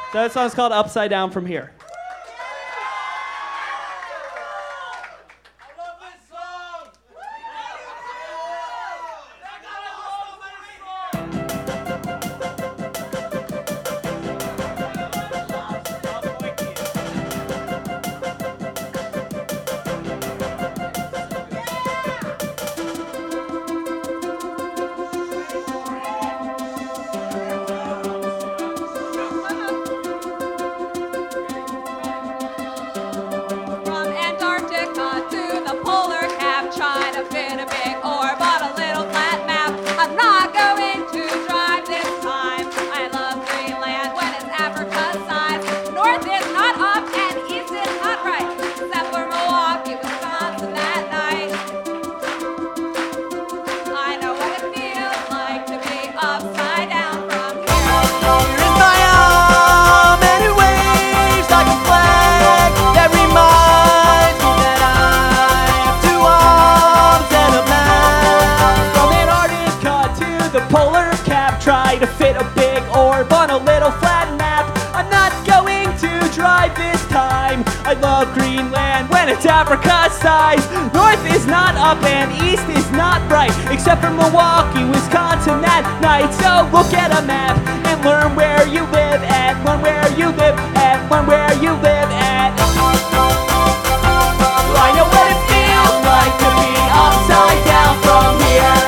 So that song's called Upside Down From Here. To fit a big orb on a little flat map. I'm not going to drive this time. I love Greenland when it's Africa size. North is not up and east is not right, except for Milwaukee, Wisconsin that night. So look at a map and learn where you live at, learn where you live at, learn where you live at. I know what it feels like to be upside down from here.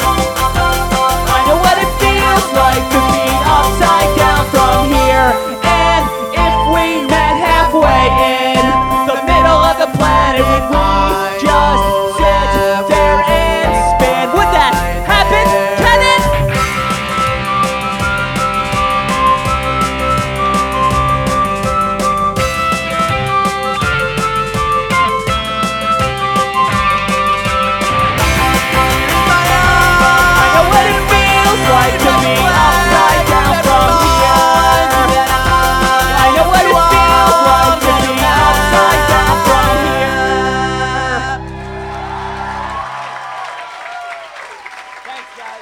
Like to be upside down from here. And if we met halfway in the middle of the planet, would we just sit there and spin? Would that happen? Can it? I know what it feels like to be upside down from here. I know what it feels like to be upside down from here. Thanks, guys.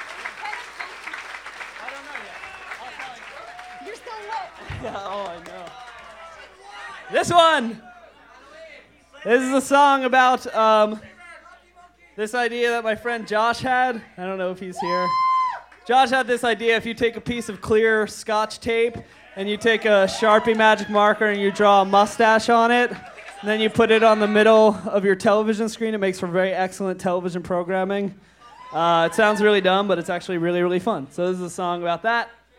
I don't know yet. I'll tell you. You're so lit. Oh, I know. This one. This is a song about this idea that my friend Josh had. I don't know if he's here. Josh had this idea: if you take a piece of clear Scotch tape and you take a Sharpie magic marker and you draw a mustache on it, and then you put it on the middle of your television screen, it makes for very excellent television programming. It sounds really dumb, but it's actually really, really fun. So this is a song about that.